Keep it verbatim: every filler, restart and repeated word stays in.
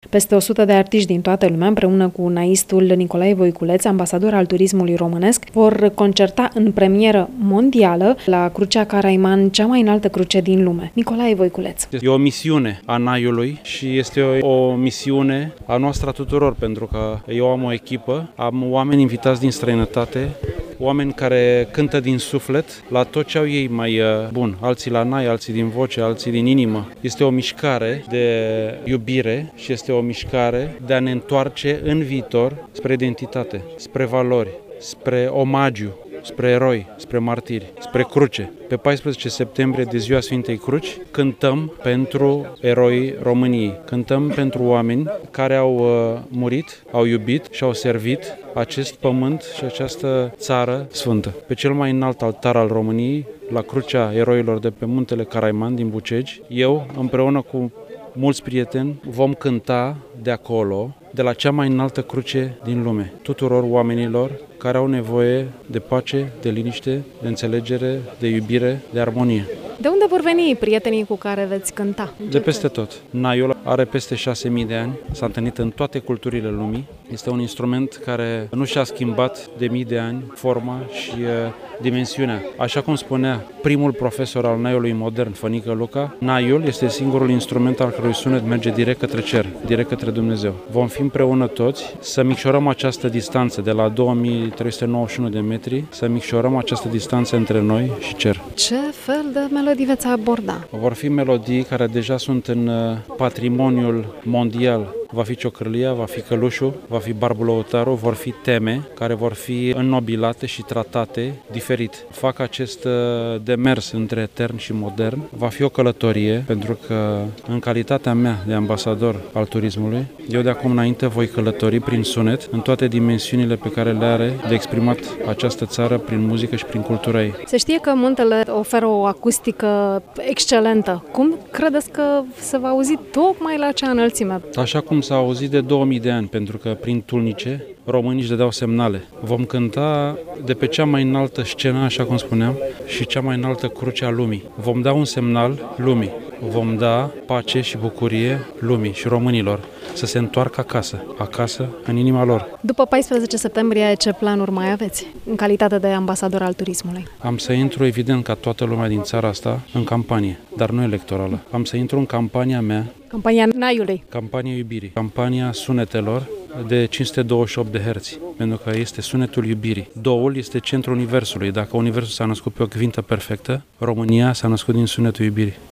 Peste o sută de artiști din toată lumea, împreună cu naistul Nicolae Voiculeț, ambasador al turismului românesc, vor concerta în premieră mondială la Crucea Caraiman, cea mai înaltă cruce din lume. Nicolae Voiculeț. E o misiune a Naiului și este o, o misiune a noastră a tuturor, pentru că eu am o echipă, am oameni invitați din străinătate, oameni care cântă din suflet la tot ce au ei mai bun, alții la nai, alții din voce, alții din inimă. Este o mișcare de iubire și este o mișcare de a ne întoarce în viitor spre identitate, spre valori, spre omagiu, spre eroi, spre martiri, spre cruce. Pe paisprezece septembrie, de ziua Sfintei Cruci, cântăm pentru eroii României. Cântăm pentru oameni care au uh, murit, au iubit și au servit acest pământ și această țară sfântă. Pe cel mai înalt altar al României, la Crucea Eroilor de pe Muntele Caraiman din Bucegi, eu, împreună cu mulți prieteni, vom cânta de acolo, de la cea mai înaltă cruce din lume, tuturor oamenilor care au nevoie de pace, de liniște, de înțelegere, de iubire, de armonie. De unde vor veni prietenii cu care veți cânta? De peste tot. Naiul are peste șase mii de ani, s-a întâlnit în toate culturile lumii. Este un instrument care nu și-a schimbat de mii de ani forma și uh, dimensiunea. Așa cum spunea primul profesor al naiului modern, Fănică Luca, naiul este singurul instrument al cărui sunet merge direct către cer, direct către Dumnezeu. Vom fi împreună toți să micșorăm această distanță de la două mii trei sute nouăzeci și unu de metri, să micșorăm această distanță între noi și cer. Ce fel de melodii veți aborda? Vor fi melodii care deja sunt în patrimoniul mondial. Va fi Ciocârlia, va fi Călușul, va fi Barbu Lăutaru, vor fi teme care vor fi înnobilate și tratate diferit. Fac acest demers între etern și modern. Va fi o călătorie, pentru că în calitatea mea de ambasador al turismului, eu de acum înainte voi călători prin sunet în toate dimensiunile pe care le are de exprimat această țară prin muzică și prin cultura ei. Se știe că muntele oferă o acustică excelentă. Cum credeți că se va auzi tocmai la acea înălțime? Așa cum s-a auzit de două mii de ani, pentru că prin tulnice românii își dădeau semnale. Vom cânta de pe cea mai înaltă scenă, așa cum spuneam, și cea mai înaltă cruce a lumii. Vom da un semnal lumii. Vom da pace și bucurie lumii și românilor să se întoarcă acasă, acasă în inima lor. După paisprezece septembrie, ce planuri mai aveți în calitate de ambasador al turismului? Am să intru, evident, ca toată lumea din țara asta, în campanie, dar nu electorală. Am să intru în campania mea, campania Naiului, campania iubirii, campania sunetelor de cinci sute douăzeci și opt de herți, pentru că este sunetul iubirii. Doul este centrul universului. Dacă universul s-a născut pe o cvintă perfectă, România s-a născut din sunetul iubirii.